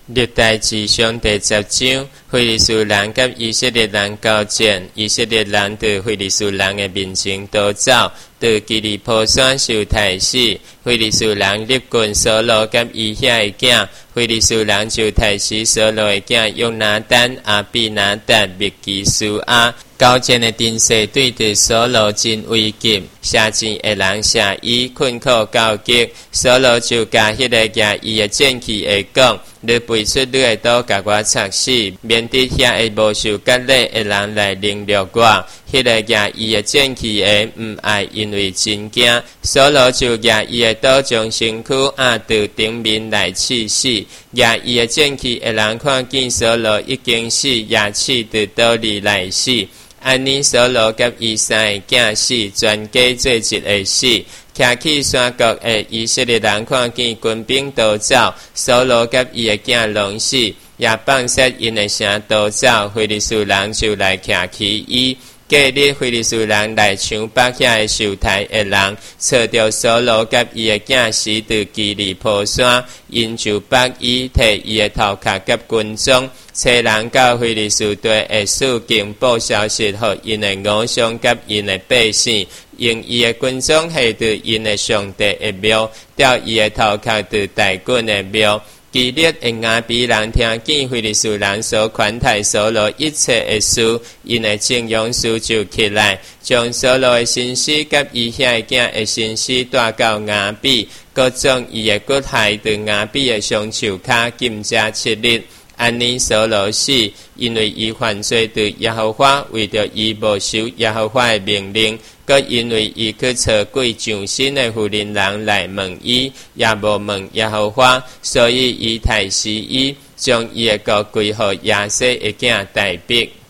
历代志上第10章，非利士人甲以色列人交战，以色列人在非利士人的面前逃走，在基利波山受杀死。非利士人立军扫罗甲伊遐的囝，非利士人就杀死扫罗的囝约拿單、阿比拿達、密基蘇亞。交戰的陣勢對着掃羅真危急，射箭的人射伊困苦交擊，掃羅就甲迄個舉伊的劍去會講：你背出你的刀，甲我插死，免得遐個無受割禮的人來凌辱我。迄個舉伊的劍去的唔愛，因為真驚。掃羅就舉伊的刀，將身軀壓到頂面來刺死。舉伊的劍去的人看見掃羅已經死，也刺到刀裡來死。安尼掃羅甲伊三個囝死，全家做一個死。徛起山角的以色列人看見軍兵逃走，掃羅甲伊的囝攏死，也放殺因的城逃走。非利士人就來徛起伊。隔日非利士人來搶北遐的受殺的人，找到掃羅甲伊的囝死在基利波山，因就北伊摕伊的頭殼甲軍裝，找人到非利士地的事件報消息，予因的偶像甲因的百姓，用伊的軍裝下對因的上帝的廟，吊伊的頭殼在大軍的廟。基列的亞比人聽見非利士人所款待掃羅一切的事，因的正勇士就起來，將掃羅的身屍甲伊遐囝的身屍帶到亞比，各將伊的骨骸在亞比的雙手骹禁食7日。安尼掃羅死，因為伊犯罪對耶和華，為着伊無守耶和華的命令，佮因為伊去找鬼上身的婦人人來問伊，也無問耶和華，所以伊殺死伊，將伊的國歸予亞西的囝大逼。